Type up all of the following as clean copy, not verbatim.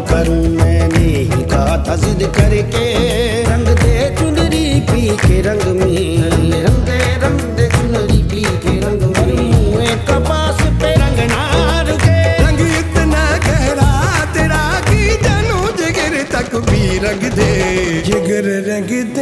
करूं, मैंने ही कहा था जिद करके, रंग दे चुनरी पी के रंग में, रंग दे चुनरी पी के रंग में, कपास पे रंग ना रुके, रंग इतना गहरा तेरा कि जानू जिगर तक भी रंग दे, जिगर रंग दे।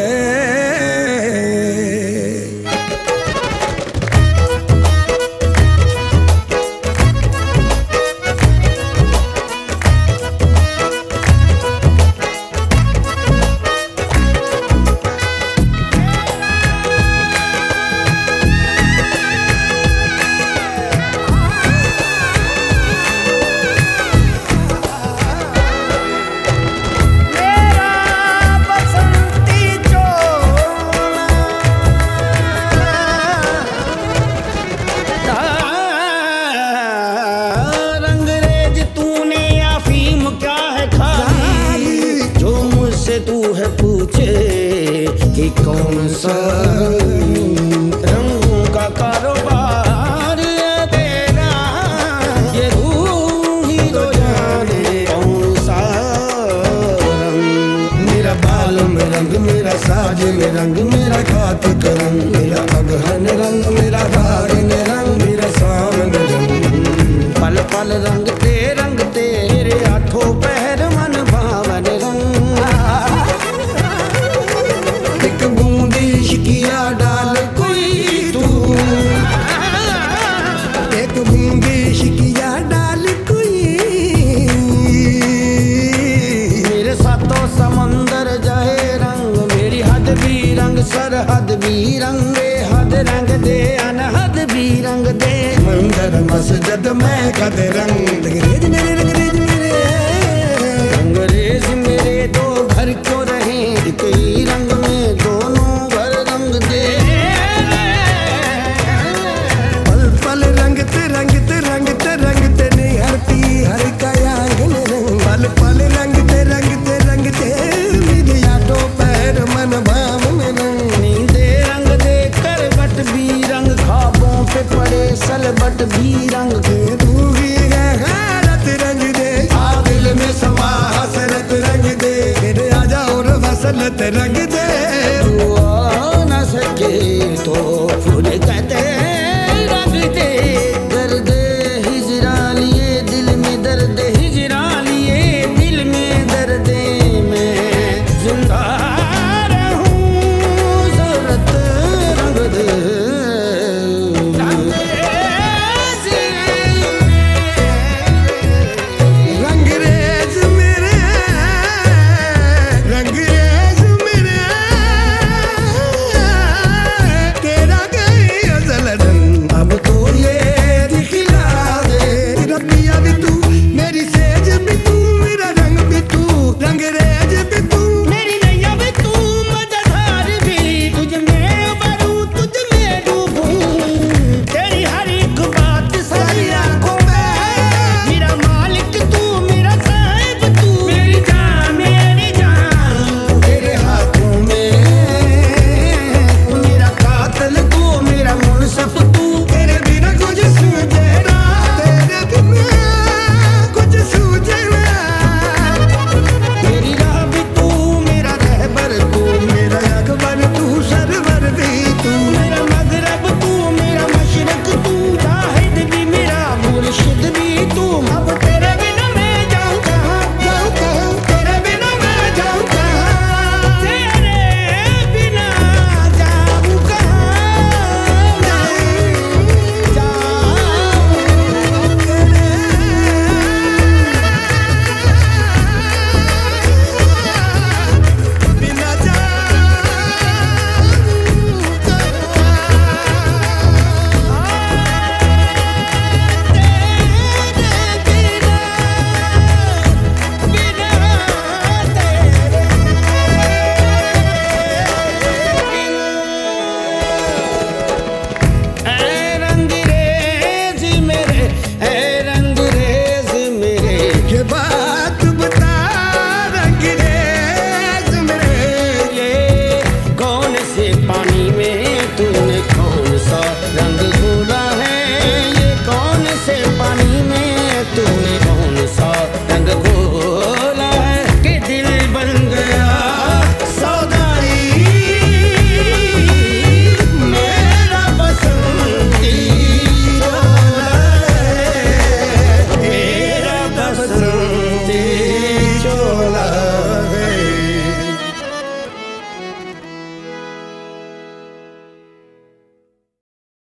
तू है पूछे कि कौन सा रंगों का कारोबार है तेरा, ये तू ही तो जाने कौन सा रंग। मेरा बाल में रंग, मेरा साज में रंग, मेरा घातक रंग, मेरा अगहन रंग, मेरा धारण रंग, मेरा सावन रंग, पल पल रंगते रंगते तेरे आठों पहर मन भावन रंग। एक बूंदी शिकिया डाल कोई तू, एक बूंदी शिकिया डाल कोई, मेरे सातों समंदर जाए रंग, मेरी हद भी रंग सरहद भी रंग, बेहद रंग दे अनहद भी रंग दे, मंदिर मस्जिद में कद रंग, अंग्रेज मेरे अंग्रेज मेरे, अंग्रेज मेरे दो घर क्यों रहे, एक ही रंग में दोनों घर रंग दे। पल पल रंगते रंगते रंगते रंगते निहरती हर कयांगन रंग, पल पल रंगते रंगते रंगते मेरे यादों पैर मन भाव में रंग, नींदे रंग दे करवट भी रंग, ख्वाबों पे पड़े सलबट भी रंग दे, तू ही है हैरत रंग दे, आ दिल में समा हसरत रंग दे, फिर आ जाओ वसलत रंग दे।